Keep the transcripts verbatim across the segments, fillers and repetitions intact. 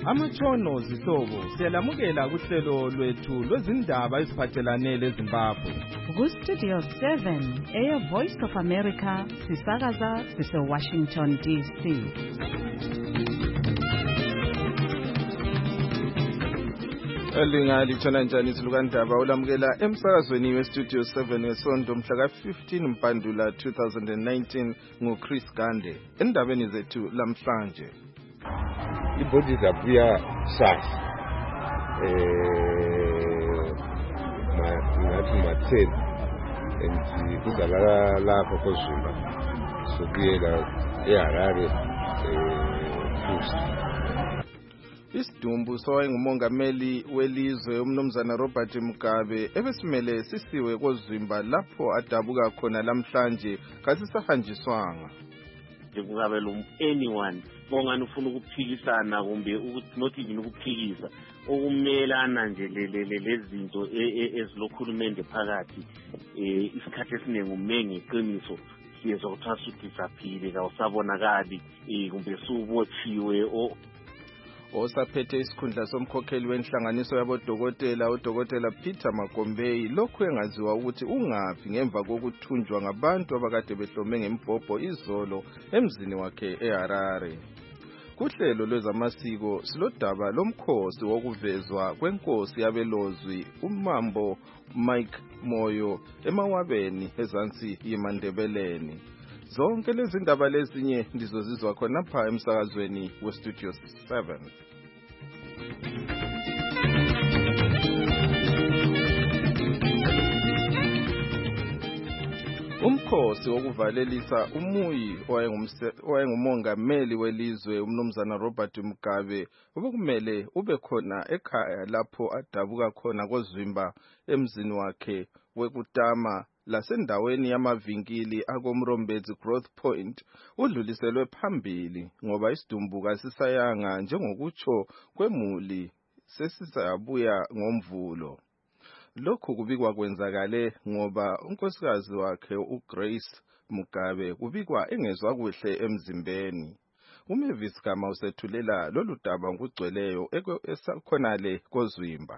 Amatshono zihlobo siyalamukela kuhlelo lwethu lwezindaba eziphathelane leZimbabwe. Ku Studio seven, Air Voice of America, sisakaza sise Washington D C. Elinga litshona njani silukandaba ulamukela emsakazweni we Studio seven wesonto mhla ka fifteen Mpandula two thousand nineteen ngo Chris Gande. Endabeni zethu lamhlanje. Ibhodi zabuya sasa eh ngathi ma-ten and kuzalala lapho koZimba sokuyela eHarare eh Isidumbu sowayengumongameli welizwe umnumzana Robert Mugabe ebesimele sisiwe koZimba lapho adabuka khona lamhlanje kasisahanjiswanga. Kungabe lo anyone bongani ufuna ukuphikisana kumbe ukuthi not even ukuphikisa okumelana nje lezinto ezilokhulumende phakathi isikhathi esiningi umengi iqiniso siyezwa ukuthi asudisaphile kawusabonakali kumbe subotshiwe osaphethe isikhundla somkhokheli wenhlanganiso yabodokotela udokotela Peter Magombei lokhu engaziwa ukuthi ungaphi ngemva kokuthunjwa ngabantu abakade behlome ngembhobho izolo emzini wakhe eHarare. Kuhlelo lwezamasiko silodaba lomkhosi wokuvezwa kwenkosi yabelozwi uMambo Mike Moyo emawabeni ezansi yeMandebeleni. Zonke lezi ndaba lezinye ndizozizwa khona pha emsakazweni we Studio seven. Umkhosi wokuvalelisa umuyi owayengumongameli welizwe umnumzana Robert Mugabe obekumele ube khona ekhaya lapho adabuka khona koZimba emzini wakhe wekutama lasendaweni yamavinkili akoMrombezi Growth Point udluliselwe phambili ngoba isidumbu kasisayanga njengokutsho kwemuli sesisabuya ngomvulo. Lokhu kubikwa kwenzakale ngoba unkosikazi wakhe uGrace Mugabe kubikwa engezwa kuhle emzimbeni. uMavis Gama usethulela lolu daba ngokugcweleyo esakhonale koZimba.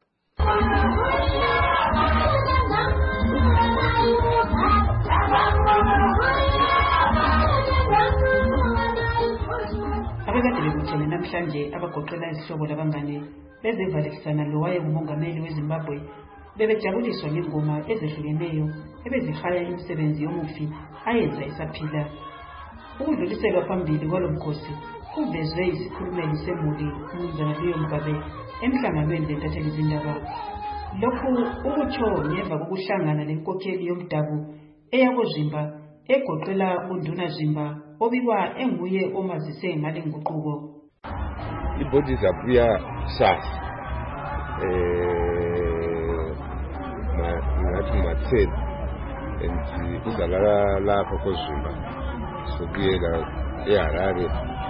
Abekade bekutshele namhlanje abagoqela izihlobo labangane bezivalekisana lo wayengumongameli weZimbabwe bebejabuliswa ngengoma ezehlukeneyo ebezihaya imisebenzi yomufi ayenza esaphila. Ukudluliselwa phambili kwalomkhosi kuvezwe isikhulumeli semuli umnumzana Leon Mugabe emhlanganweni lentatheli zindaba. Lokhu ukutsho ngemva kokuhlangana lenkokheli yomdabu eyakoZimba egoqela uNduna Zimba obikwa enguye omazise ngale nguquko. Ibhodi zabuya sasa eh ngathi ma-ten and kuzalala lapho koZimba sokuyela eHarare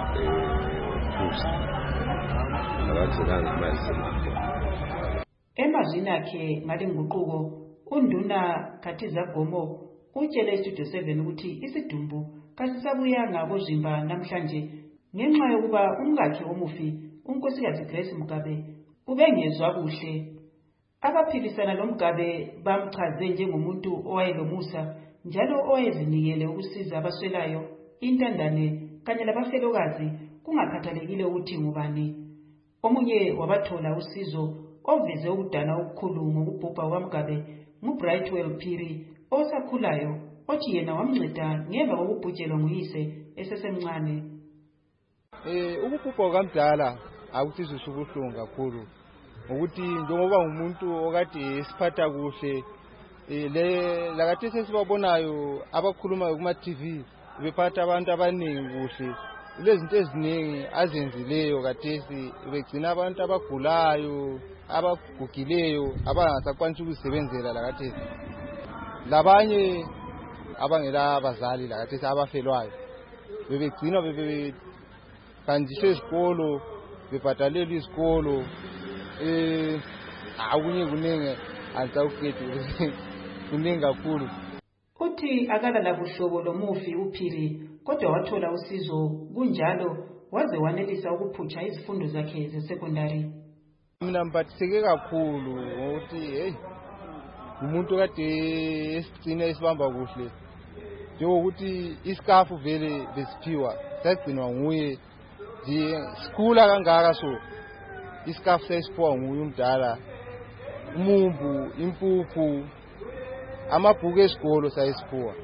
eh emazini akhe ngale nguquko uNduna Khathiza Gomo utshele iStudio seven ukuthi isidumbu kasisabuyanga koZimba namhlanje ngenxa yokuba umkakhe omufi unkosikazi Grace Mugabe ubengezwa kuhle. Abaphilisana loMugabe bamchaze njengomuntu owayelomusa njalo owayezinikele ukusiza abaswelayo, intandane kanye labafelokazi kungakhathalekile ukuthi ngubani. Omunye wabathola usizo oveze ukudana okukhulu ngokubhubha kwaMugabe nguBrightwell Phiri osakhulayo othi yena wamnceda ngemva kokubhujelwa nguyise esesemncane. Eh ukubhubha kwamdala akusizo ubuhlungu kakhulu ukuthi njengoba umuntu okade esiphatha kuhle le lakathi sesibabonayo abakhuluma kuma T V bephatha abantu abaningi kuhle lezinto eziningi azenzileyo kathesi begcina abantu abagulayo abagugileyo abangasakwanisi ukuzisebenzela lakathesi labanye abangela abazali lakathesi abafelwayo bebegcina bebe kanjiswe isikolo bebhadalelwa isikolo eh akunye kuningi alizawukhethi kuningi kakhulu. Uthi akalala buhlobo lomufi uPhiri kodwa wathola usizo kunjalo waze wanelisa ukuphutsha izifundo zakhe zesekondari. Mina ngiphathiseke kakhulu ngokuthi hey umuntu kade esigcina isibamba kuhle njengokuthi iskafu vele besiphiwa sagcinwa nguye nje sikhula kangaka so iskafu sesiphiwa nguye umdala umumbu impuphu amabhuku esikolo sayisiphiwa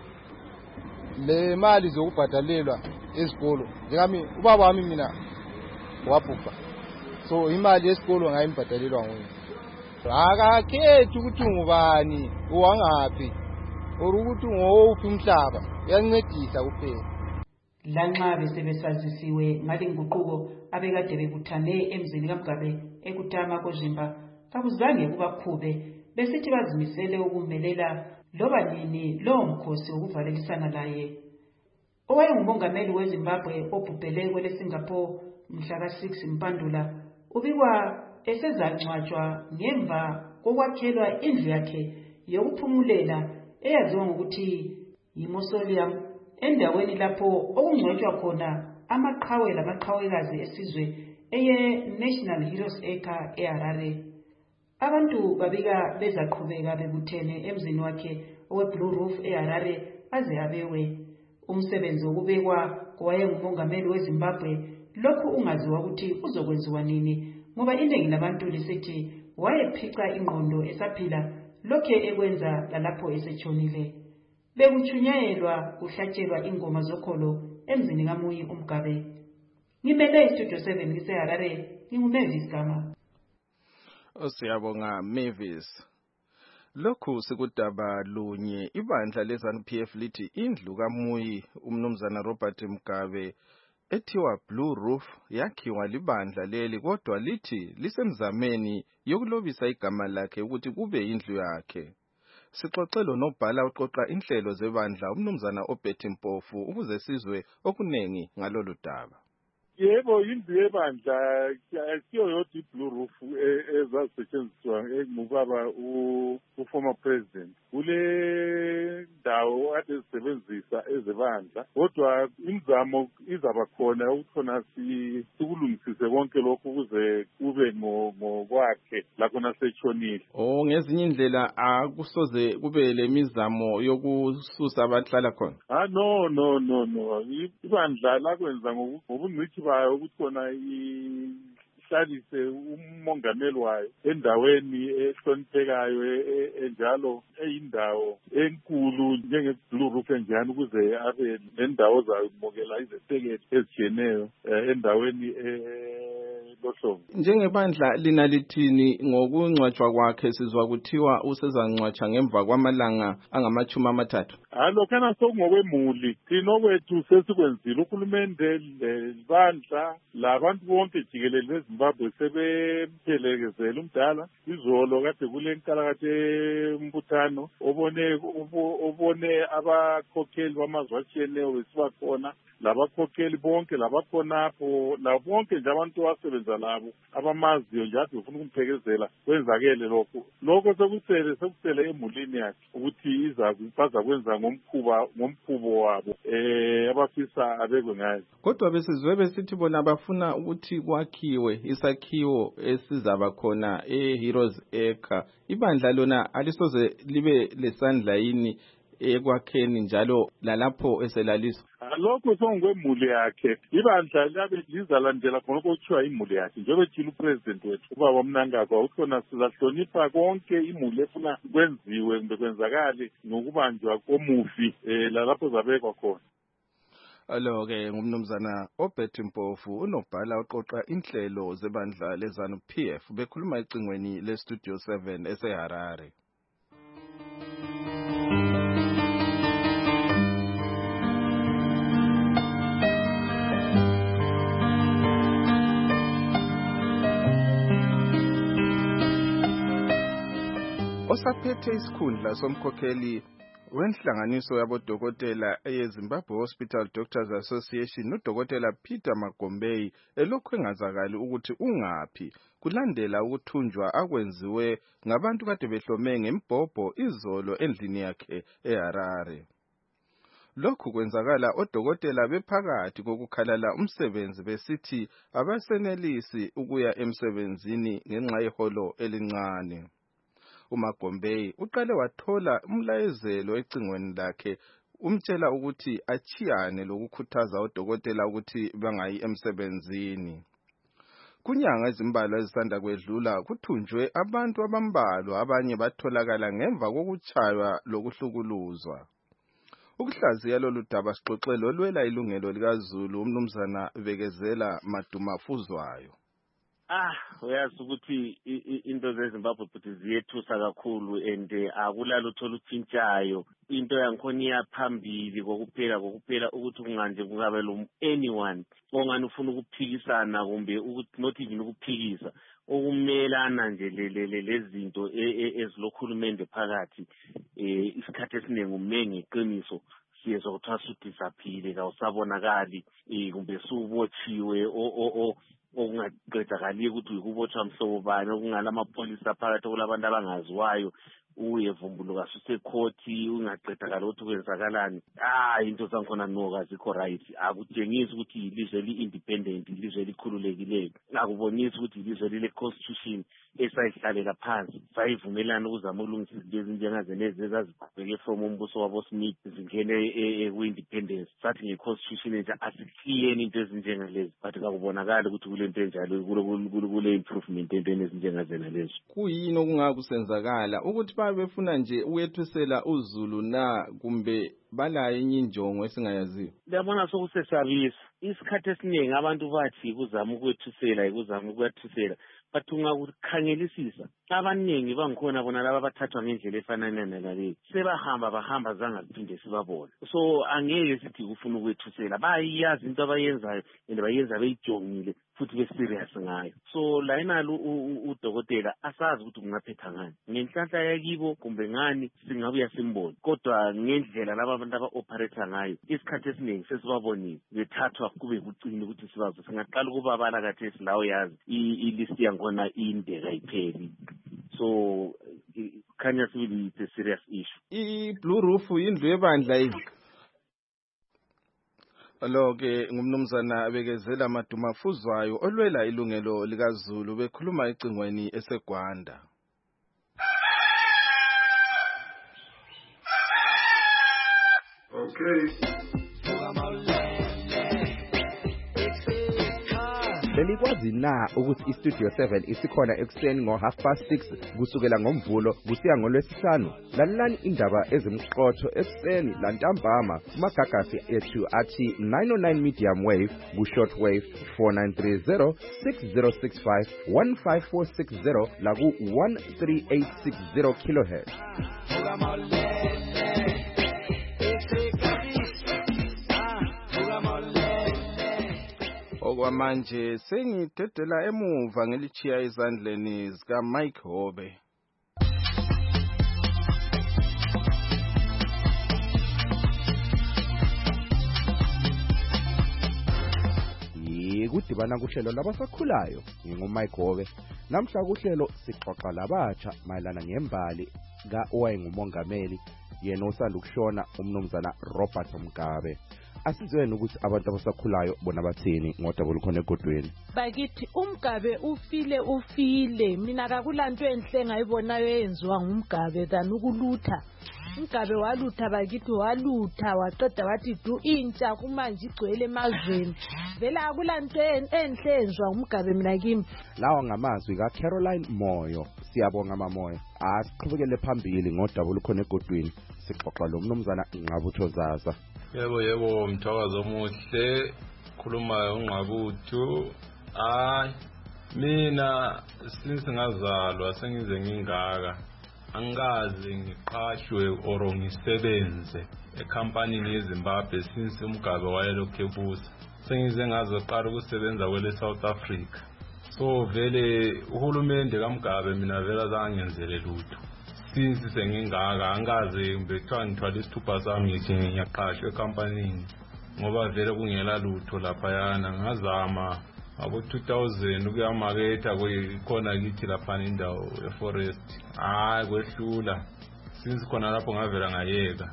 le mali zokubhadalelwa esikolo njengami ubaba wami mina wabhubha so imali yesikolo ngayimbhadalelwa nguye akakhethi ukuthi ngubani uwangaphi or ukuthi ngowuphi umhlaba uyancedisa kuphela. Lanxa besebesazisiwe ngale nguquko abekade bebuthane emzini kaMgabe ekutama kozimba kakuzange kubakhube besithi bazimisele ukumelela loba nini lo mkhosi wokuvalelisana laye. Owayengumongameli weZimbabwe obhubhele kwele Singapore mhla ka six Mpandula ubikwa esezangcwatshwa ngemva kokwakhelwa indlu yakhe yokuphumulela eyaziwa ngokuthi yi-mausoleum endaweni lapho okungcwatshwa khona amaqhawe lamaqhawekazi esizwe eye National Heroes Acre eHarare. Abantu babika bezaqhubeka bebuthene emzini wakhe owe-Blue Roof eHarare aze abewe. Umsebenzi wokubekwa kowayengumongameli weZimbabwe lokhu ungaziwa ukuthi uzokwenziwa nini ngoba iningi labantu lisithi wayephica ingqondo esaphila lokhe ekwenza lalapho esetshonile. Bekuchunyayelwa kuhlatshelwa ingoma zokholo emzini kaMuyi uMgabe. Ngimele iStudio seven ngiseHarare nginguMavis Gama. Siyabonga Mavis. Lokhu sikudaba lunye ibandla leZANU-P F lithi indlu kaMuyi umnumzana Robert Mugabe ethiwa Blue Roof yakhiwa libandla leli kodwa lithi lisemzameni yokulobisa igama lakhe ukuthi kube indlu yakhe. Sixoxelo nobhala uqoqa inhlelo zebandla umnumzana Obert Mpofu ukuze sizwe okunengi ngalolu daba. Yebo indlu yebandla siyo yodwa iBlue Roof ezasetshenziswa ngubaba uformer president kule ndawo ade zisebenzisa ezebandla kodwa imizamo izaba khona ukuthona sikulungisise konke lokho ukuze kube ngokwakhe lakho nasetshonile. Oh ngezinye indlela akusoze kube lemizamo yokususa abahlala khona. Ah no no no no ibandla lakwenza ngobungcithi bayo ukuthi khona ihlalise umongameli wayo endaweni ehloniphekayo enjalo eyindawo enkulu njenge-Blue Roof enjani ukuze abe nendawo zakumukela izesekeli ezijeneyo endaweni lohlobo. Njengebandla lina lithini ngokungcwatshwa kwakhe sizwa kuthiwa usezangcwatshwa ngemva kwamalanga angamachumi amathathu. Alokhana sokungokwemuli thina okwethu sesikwenzile uhulumende lebandla labantu bonke jikelele beZimbabwe sebemphelekezela umdala izolo kade kule nkalakathe umbuthano obone obone abakhokheli bamazwe atshiyeneyo besiba khona labakhokheli bonke labakhonapho labo bonke nje abantu abasebenza labo abamaziyo nje ade ufuna ukumphekezela kwenzakele lokho lokho sekusele sekusele emulini yakhe ukuthi iza baza kwenza ngomkhuba ngomkhubo wabo eh abafisa abekwe ngayo. Kodwa besizwe besithi bona bafuna ukuthi kwakhiwe isakhiwo esizaba khona eHeroes Acre. Ibandla lona alisoze libe lesandla yini ekwakheni njalo lalapho eselaliswa. Lokho songwemuli yakhe ibandla labe lizalandela khona okuthiwa imuli yakhe njengoba ethile upresident wethu ubaba Mnangagwa ukhona sizahlonipha konke imuli efuna kwenziwe kumbe kwenzakale nokubanjwa komufi eh lalapho zabekwa khona. Alo-ke ngumnumzana Obert Mpofu unobhala oqoqa inhlelo zebandla leZANU-P F bekhuluma ecingweni leStudio seven eseHarare. Osaphethe isikhundla somkhokheli wenhlanganiso yabodokotela eyeZimbabwe Hospital Doctors Association uDokotela Peter Magombei elokhu engazakali ukuthi ungaphi kulandela ukuthunjwa akwenziwe ngabantu kade behlome ngembhobho izolo endlini yakhe eHarare. Lokhu kwenzakala odokotela bephakathi kokukhalala umsebenzi besithi abasenelisi ukuya emsebenzini ngenxa yeholo elincane. uMagombei uqale wathola umlayezelo ecingweni lakhe umtshela ukuthi achiyane lokukhuthaza odokotela ukuthi bangayi emsebenzini. Kunyanga ezimbalwa ezisanda kwedlula kuthunjwe abantu abambalwa abanye batholakala ngemva kokuchaywa lokuhlukuluzwa. Ukuhlaziya lolu daba sixoxelo lwela ilungelo likaZulu umnumzana Bekezela Madumafuzwayo. Ah, uyazi ukuthi into zeZimbabwe futhi ziyethusa kakhulu and akulalo uthola uthintshayo. Into yankhona iyaphambili kokuphela kokuphela ukuthi kunganje kungabe lo anyone ongani ufuna ukuphikisana kumbe ukuthi not even ukuphikisa okumelana nje lezinto ezilokhulumende phakathi eh isikhathi esiningi umengi iqiniso siyezwa ukuthi asudisaphile kawusabonakali eh kumbe subotshiwe o okungaqedakali ukuthi ukubotshwa mhlobo bani okungala amapolisa phakathi kulabantu abangaziwayo uyevumbuluka susekhoti ungaqedakala ukuthi kwenzakalani. Ah, into zankhona noka zikho right. Akutshengisi ukuthi ilizwe li-independent, ilizwe elikhululekileyo. Akubonisi ukuthi ilizwe lile constitution esayihlalela phansi sayivumelana ukuzama ukulungisa izinto ezinjengazenezi ezaziqhubeke from umbuso wabo Smith zingene ku-independence. Sathi nge-constitution entsha asihliyeni into ezinjengalezi, but kakubonakali ukuthi kule nto enjalo kule improvement entweni ezinjengazenalezo. Kuyini okungakusenzakala ukuthi befuna nje ukwethusela uZulu na kumbe balaye enye injongo esingayaziyo? Ngiyabona sokusesabisa isikhathi esiningi abantu bathi kuzama ukwethusela ikuzama ukwethusela but ungakukhangelisisa abaningi bangikhona bona laba bathathwa ngendlela efanana nalale sebahamba bahamba zanga kuphinde sibabone. So angeke sithi kufuna ukwethusela bayazi into abayenzayo and bayenza beyijongile futhi be serious ngayo. So la inalo udokotela asazi ukuthi kungaphetha ngani ngenhlanhla yakibo kumbe ngani singabuya simbone, kodwa ngendlela laba abantu aba-operate ngayo isikhathi esiningi sesibabonile bethathwa kube kucina ukuthi sibazo singaqala ukubabala kathesi lawo yazi ilist yakhona inde kayipheli. So khanya sibili it's a serious issue. I-Blue Roof indlu yebandla yini? Lo-ke ngumnumzana Bekezela Madumafuzwayo olwela ilungelo likaZulu bekhuluma ecingweni eseGwanda. Okay. Belikwazi na ukuthi iStudio seven isikhona ekuseni ngo half past six kusukela ngomvulo kusiya ngolwesihlanu? Lalelani indaba ezimqotho ekuseni lantambama kumagagasi ethu athi nine oh nine medium wave ku short wave four nine three zero six zero six five one five four six zero la ku one three eight six zero kilohertz. Okwamanje sengidedela emuva ngelichiya izandleni zika Mike Hobe. Yikudibana kuhlelo labasakhulayo nginguMike Hobe. Namhla kuhlelo sixoxa labatsha mayelana ngembali ka owayengumongameli yena osanda ukushona umnumzana Robert Mugabe. Asizweni ukuthi abantu abasakhulayo bona bathini ngodaba olukhona egodweni. Bakithi uMgabe ufile ufile mina akakulanto enhle ngayibonayo eyenziwa nguMgabe than ukulutha. uMgabe walutha bakithi walutha waqeda wathi du intsha kumanje igcwele emazweni. Vela akulanto enhle enziwa nguMgabe mina kimi. Lawa ngamazwi ka Caroline Moyo. Siyabonga mamoya. Asiqhubekele phambili ngodaba olukhona egodweni. Sixoxa lo mnumzana Nqabutho Zaza. Yebo yebo mthakazo omuhle khuluma uNqabutho. Hayi mina since ngazalwa sengize ngingaka angikaze ngiqashwe or ngisebenze ecompany yeZimbabwe since uMgabe wayelokhu ebusa. Sengize ngazoqala ukusebenza kwele South Africa. So vele uhulumende kaMgabe mina vele zangenzele lutho. Since sengingaka angaze ngibethwa ngithwala isithupha sami ngithi ngiyaqashwa ecompany ngoba vele kungela lutho lapha yana ngazama abo two thousand ukuyamaketha kuyikhona kithi lapha indawo eforest hayi kwehlula since khona lapho ngavela ngayeka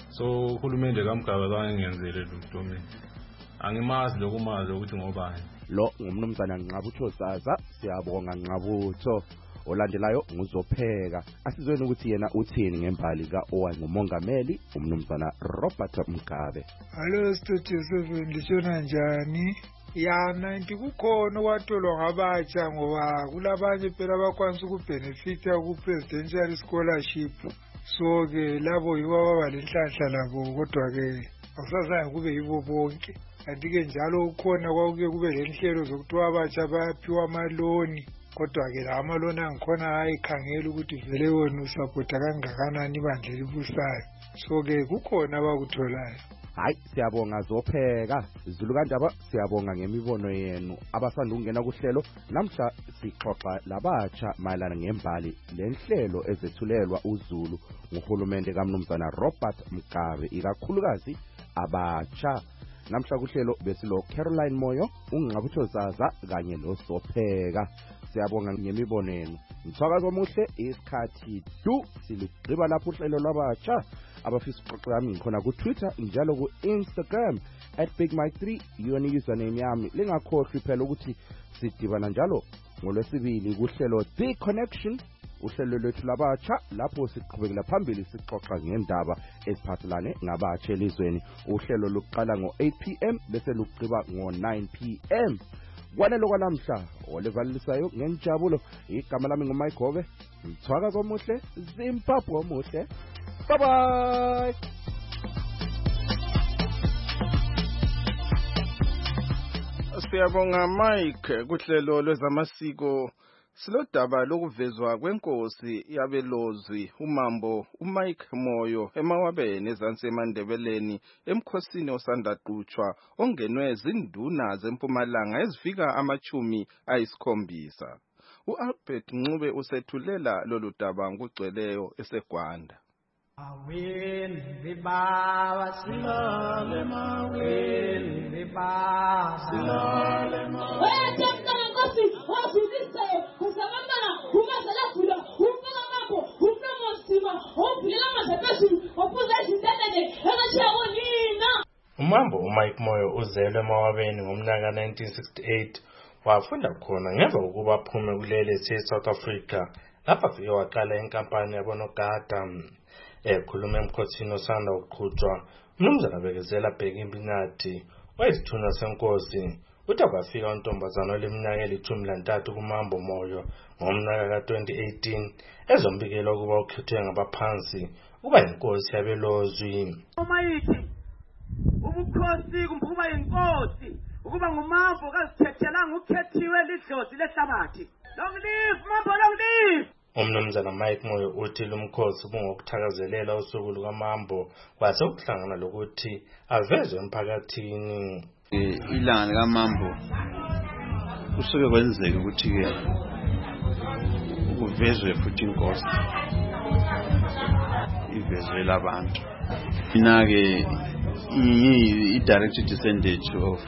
so uhulumende kaMgaba zangenzele luMdumeni angimazi lokumazi ukuthi ngobani lo ngumnumzana Nqabutho Zaza. Siyabonga Nqabutho. Olandelayo nguzopheka asizweni ukuthi yena uthini ngembali kaOwa ngumongameli umnumzana Robert Mgabe. Hello Studio seven lishona njani? Yana ndikukhona kwatolwa ngabatsha ngoba kulabanye phela abakwanisa ukubenefita ku presidential scholarship. So ke labo yibo abalenhlanhla labo kodwa ke awusazange kube yibo bonke. Kanti ke njalo ukhona kwakuke kube lenhlelo zokuthi abatsha bayaphiwa amaloni. Kodwa ke la amaloni angikhona ayikhangela ukuthi vele wona usapota kangakanani ibandla libusayo. So ke kukhona abakutholayo. Hayi siyabonga zopheka Zulu kaNdaba siyabonga ngemibono yenu abasanda ukungena kuhlelo namhla sixoxa labatsha mayelana ngembali lenhlelo ezethulelwa uZulu nguhulumende kaMnumzana Robert Mgabe ikakhulukazi abatsha. Namhla kuhlelo besilo Caroline Moyo, uNqabutho Zaza kanye nozopheka. Siyabonga ngemibono yenu. Mthwakazi omuhle isikhathi du siligqiba lapho uhlelo lwabatsha abafisa uxoxa yami ngikhona ku Twitter njalo ku Instagram at big mike three yona username yami. Lingakhohlwi phela ukuthi sidibana njalo ngolwesibili kuhlelo The Connection uhlelo lwethu labatsha lapho siqhubekela phambili sixoxa ngendaba eziphathelane ngabatsha elizweni. Uhlelo luqala ngo eight p m bese lugqiba ngo nine p m Kwanelo kwanamhla olevalisayo ngenjabulo igama lami nguMike Gove. Mthwakazi omuhle Zimbabwe omuhle. Bye bye. Siyabonga Mike kuhlelo lwezamasiko. Silodaba lokuvezwa kwenkosi yabelozwi uMambo uMike Moyo emawabeni ezansi eMandebeleni emkhosini osanda quchwa ongenwe zinduna zempumalanga ezifika amachumi ayisikhombisa. uAlbert Ncube usethulela lolu daba ngugcweleyo eseGwanda. Awin viba silale mawin viba silale mawin wethe nkosi wasizise kusabambana umasela kula umfela mako umnomosima ophila amazephezulu ophuza izindebele engatshiya nina. uMambo uMike Moyo uzelwe emawabeni ngomnyaka nineteen sixty-eight wafunda khona ngemva kokuba aphume kulele se-South Africa lapha afike waqala inkampani yabonogada. Ekhuluma emkhothini osanda uqhutshwa umnumzana Bekezela Bheki-Mpinathi wayisithunywa senkosi uthi kwafika untombazana oleminyaka elithumi lantathu kuMambo Moyo ngomnyaka ka twenty eighteen ezombikela ukuba ukhethwe ngabaphansi ukuba inkosi yabelozwi. Umayithi ubukhosi kumphuma inkosi ukuba nguMambo kazithethelanga ukhethiwe lidlozi lehlabathi. Long live Mambo, long live. Umnumzana Mike Moyo uthi lumkhosi bungokuthakazelela usuku lukaMambo kwase ukuhlangana lokuthi avezwe emphakathini. Ilanga likaMambo kusuke kwenzeke ukuthi ke uvezwe futhi inkosi ivezwe labantu. Mina ke i direct descendant of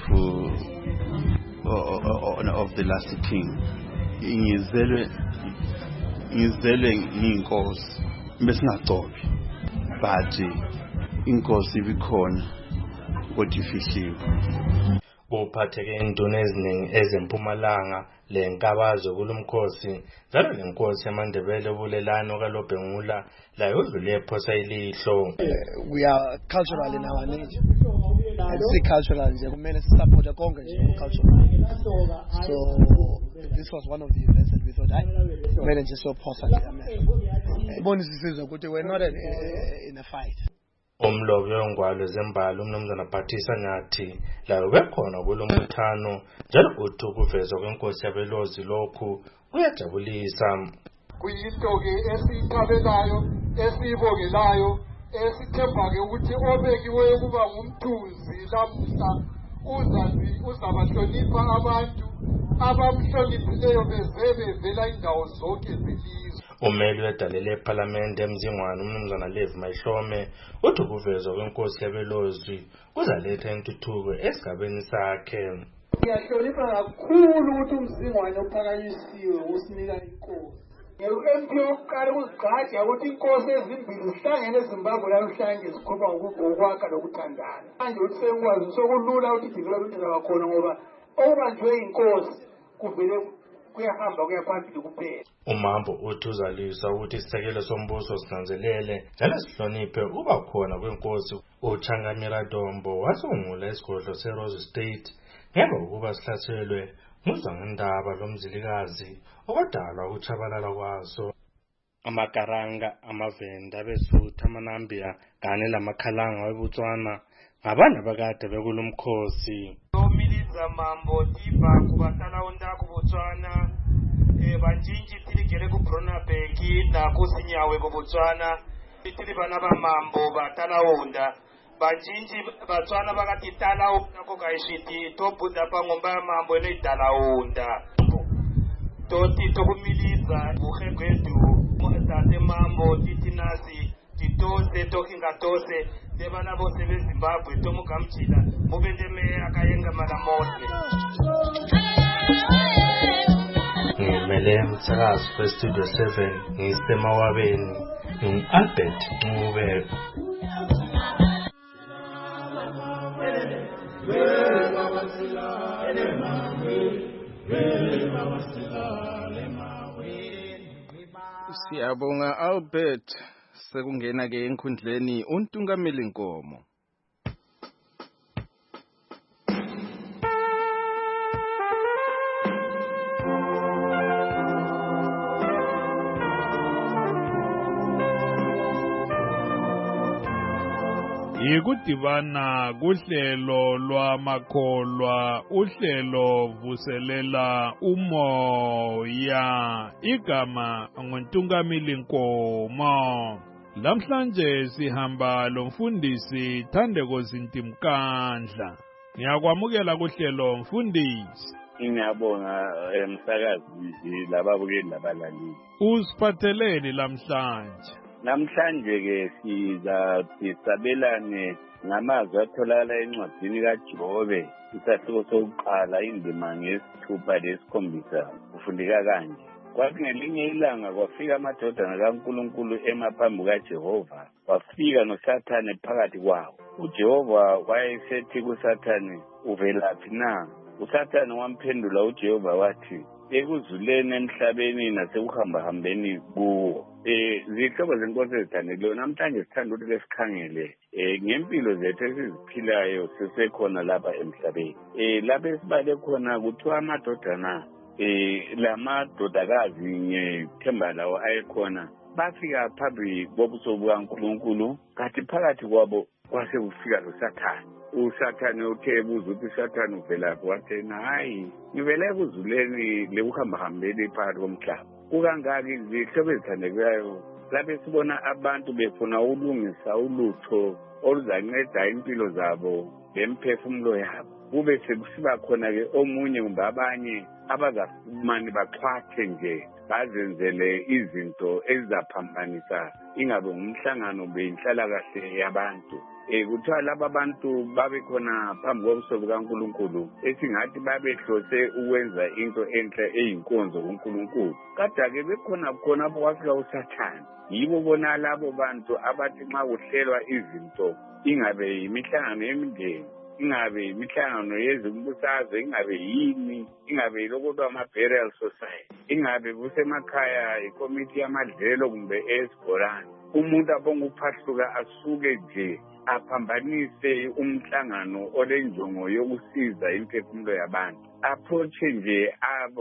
uh, of the last king. Ingizelwe ngizelwe ngiyinkosi bese ngagcobi but inkosi ibikhona kodwa ifihliwe. Kuphatheke induna eziningi ezempumalanga lenkabazo kulumkhosi njalo lenkosi yamandebele obulelano kaLobhengula la udlule ephosa ilihlo. We are cultural in our nature. Si cultural nje kumele support konke nje cultural. So this was one of the events that we thought I kumele nje so phosa nje amehlo. Ibonisisizwe ukuthi we're not in, in a fight. Umlobi wengwalo zembali umnumzana Bhathisa Nyathi layo bekhona kulombuthano njalo uthi ukuvezwa kwenkosi yabelozi lokhu kuyajabulisa. Kuyinto ke esithabelayo esibongelayo esithemba ke ukuthi obekiweyo kuba ngumthunzi lamhla uzazi uzabahlonipha abantu abamhloniphileyo bezebe vela indawo zonke zelizwe. Umeli wedalele eParliament emzingwane umnumzana Levi Mahlome uthi ukuvezwa kwenkosi yabelozwi kuzaletha intuthuko esigabeni sakhe. Ngiyahlonipha kakhulu ukuthi umzingwane ophakanyisiwe usinika inkosi. U-M P yokuqala ukuzigqaja ukuthi inkosi ezimbili zihlangene eZimbabwe namhlanje zikhuluma ngokwakha nokuthandana. Manje uthi sekwazi sokulula ukuthi development zabakhona ngoba okubanjwe inkosi kuvele kuyahamba kuyaphambili kuphela. uMambo uthi uzalisa ukuthi isisekelo sombuso sinanzelele njalo sihloniphe ukuba khona kwenkosi. uChangamira Dombo wasungula isigodlo seRose State ngemva kokuba sihlaselwe nguzwangendaba lomzilikazi okwadalwa ukuchabalala kwaso. Amakaranga, amaVenda, abeSuthu, amaNambia kanye lamakhalanga weBotswana ngabantu abakade bekulumkhosi. Omiliza mambo tiba kubatala onda kuBotswana eh banjinji tiligere ku Bronabek na kusinyawe ku Botswana tili bana ba mambo batala onda banjinji Botswana bakati tala onda ko kaishiti to buda pa ngomba mambo ne tala onda toti to kumiliza buhegwedu mudate mambo titinasi titose tokinga tose debana bose beZimbabwe tomukamchila mubendeme akayenga malamose. ngimele umsakazi weStudio seven ngisemawabeni ngi-Albert Ncube. Siyabonga Albert. Sekungena ke enkundleni uNtungameli Nkomo. Yikudibana kuhlelo lwamakholwa, uhlelo vuselela umoya, igama nguNtungameli Nkomo. Lamhlanje sihamba lomfundisi Thandeko Zintimkandla. Ngiyakwamukela kuhlelo mfundisi. Ngiyabonga emsakazi lababukeli labalaleli. Usiphatheleni lamhlanje? Namhlanje ke siza sisabelane ngamazwi atholakala encwadini kaJobe isahluko sokuqala indima ngesithupha lesikhombisa kufundeka kanje. Kwathi ngelinye ilanga kwafika amadodana kaNkulunkulu emaphambi kaJehova, wafika noSathane phakathi kwawo. uJehova wayesethi kuSathane, uvelaphi na? uSathane wamphendula uJehova wathi, ekuzuleni emhlabeni nasekuhambahambeni kuwo. Eh zihlobo zenkosi ezithandeleyo, namhlanje sithanda ukuthi sikhangele eh ngempilo zethu esiziphilayo sisekhona lapha emhlabeni. Eh lapha esibale khona kuthiwa amadodana eh lamadodakazi ngethemba lawo ayekhona bafika phambi kobuso bukaNkulunkulu, kanti phakathi kwabo kwase kufika loSathane. uSathane uthe ebuza ukuthi uSathane uvelaphi, wathi hayi ngivela ekuzuleni lekuhambahambeni phakathi komhlaba. Kukangaki zihlobo ezithandekayo lapho sibona abantu befuna ulungisa ulutho oluzanceda impilo zabo lemphefumulo yabo, kube sekusiba khona ke omunye kumbe abanye abazafumani baxhwathe nje bazenzele izinto ezizaphambanisa ingabe ngumhlangano beyinhlalakahle yabantu. Eh kuthiwa laba bantu babe khona phambi kobuso bukaNkulunkulu esingathi babehlose ukwenza into enhle eyinkonzo kuNkulunkulu. Kodwa ke bekhona khona kwafika uSathane, yibo bona labo bantu abathi nxa kuhlelwa izinto ingabe imihlangano yemindeni, ingabe imihlangano yezimbusazwe, ingabe yini, ingabe lokudwa ama-burial society, ingabe kusemakhaya ikomiti yamadlelo kumbe esibholani, umuntu abonga uphahluka asuke nje aphambanise umhlangano olenjongo yokusiza imphefumulo yabantu, approach nje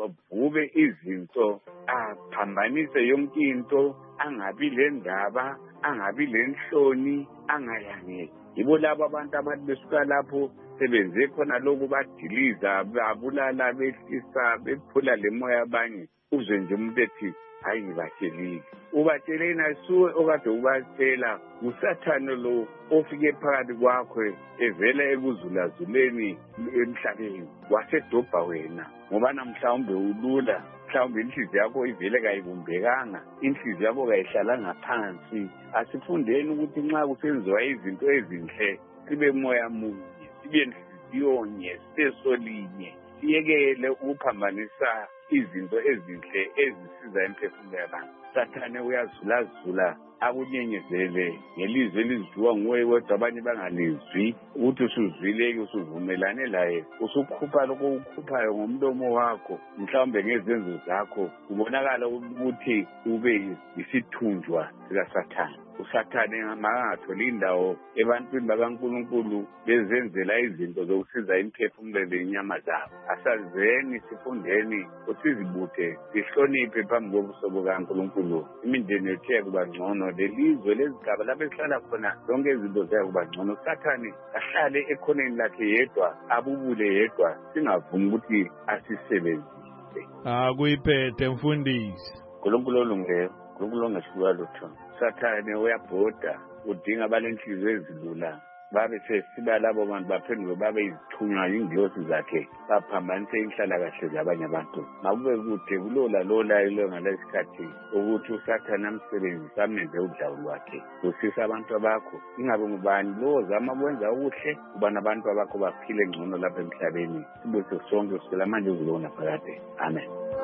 avube izinto, aphambanise yonke into, angabi lendaba, angabi lenhloni, angayangeki. Yibo labo abantu abathi besuka lapho sebenze khona lokhu badiliza, babulala, behlisa, bephula lemoya yabanye, uzwe nje umuntu ethi hayi ngibatshelile. Ubatshele nasuwe okade ubatshela uSathane lo ofike phakathi kwakho evela ekuzulazuleni emhlabeni, wasedobha wena ngoba namhlawumbe ulula, mhlawumbe inhliziyo yakho ivele kayibumbekanga, inhliziyo yakho kayihlalanga phansi. Asifundeni ukuthi nxa kusenziwa izinto ezinhle sibe moya munye, sibe nhliziyo nye, sibe solinye, siyekele ukuphambanisa izinto ezinhle ezisiza imphefumulo yabantu. Sathane uyazulazula akunyenyezele ngelizwi elizwiwa nguwe wedwa abanye bangalizwi ukuthi usuzwile usuvumelane laye usukhupha lokho ukukhuphayo ngomlomo wakho mhlawumbe ngezenzo zakho kubonakala ukuthi ube isithunjwa sikaSathane. uSathane mangatholi indawo ebantwini bakaNkulunkulu bezenzela izinto zokusiza imphefumulo lenyama zabo. Asazeni sifundeni usizibuthe sihloniphe phambi kobuso bukaNkulunkulu. Imindeni yethu yakuba ngcono lelizwe lezigaba lapho esihlala khona zonke izinto ziyakuba ngcono. uSathane ahlale ekhoneni lakhe yedwa abubule yedwa singavumi ukuthi asisebenzise. Akuyiphethe mfundisi. uNkulunkulu olungileyo, uNkulunkulu ongahlulwa lutho. uSathane uyabhoda udinga abalenhliziyo ezilula babe sesiba labo bantu baphenduke babe izithunywa ingilosi zakhe baphambanise inhlalakahle zabanye abantu. Makube kude kulola lola ilo ngalesikhathi ukuthi uSathane amsebenzise amenze udlawu lwakhe. Usisa abantu bakho ingabe ngubani lo zama kwenza okuhle kuba nabantu abakho baphile ngcono lapha emhlabeni. Sibuse sonke kusukela manje uzibona phakade. Amen.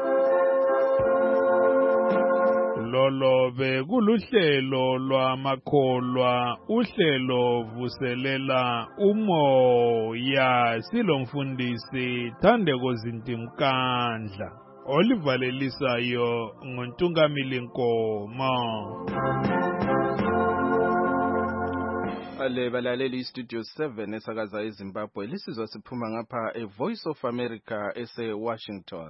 Lolo bekuluhlelo lwamakholwa uhlelo vuselela umoya silomfundisi Thandeko Zintimkandla olivalelisayo ngoNtungamili Nkomo. Ale balaleli Studio seven esakaza eZimbabwe lisizwa siphuma ngapha e Voice of America ese Washington.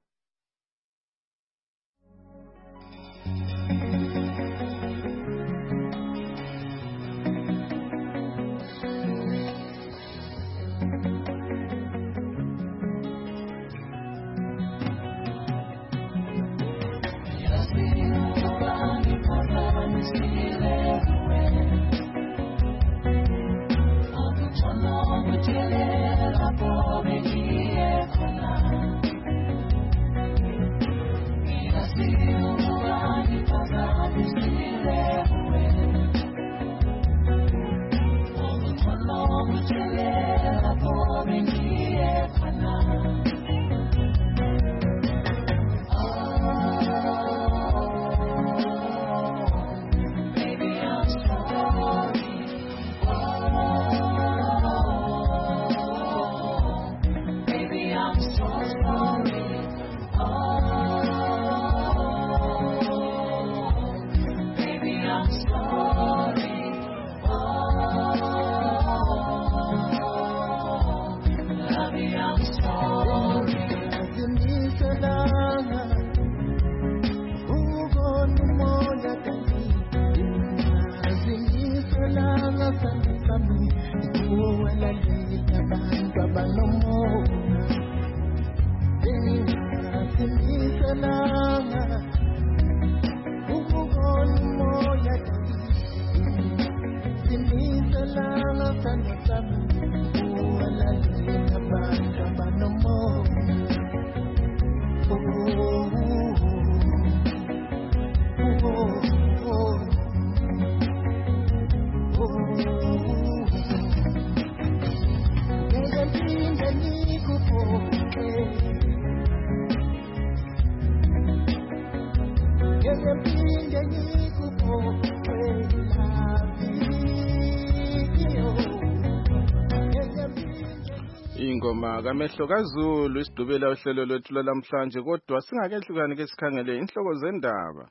Ingoma kaMehlo kaZulu isidubela uhlelo lwethu lamhlanje kodwa singakehlukani ke sikhangele inhloko zendaba.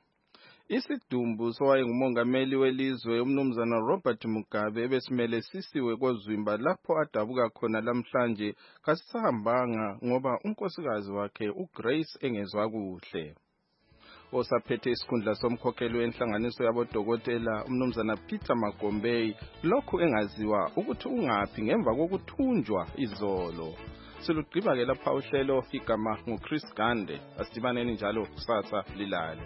Isidumbu sowayengumongameli welizwe umnumzana Robert Mugabe ebesimele sisiwe koZwimba lapho adabuka khona lamhlanje kasihambanga ngoba unkosikazi wakhe uGrace engezwa kuhle. Osaphethe isikhundla somkhokheli wenhlanganiso yabodokotela umnumzana Peter Magombey lokhu engaziwa ukuthi ungaphi ngemva kokuthunjwa izolo. Silugqiba ke lapha uhlelo igama nguChris Gande asidibaneni njalo kusasa lilale.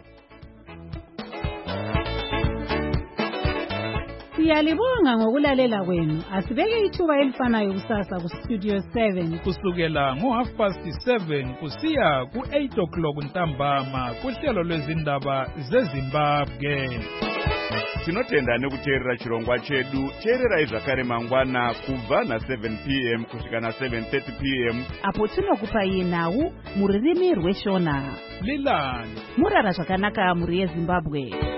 Siyalibonga ngokulalela kwenu. Asibeke ithuba elifanayo kusasa ku Studio seven kusukela ngo half past seven kusiya ku eight o'clock ntambama kuhlelo lwezindaba zeZimbabwe. tinotenda nekuteerera chirongwa chedu. teererai zvakare mangwana kubva na seven p m kusvika na seven thirty p m apo tinokupai nhau mururimi rweshona. Lilani murara zvakanaka muri yeZimbabwe.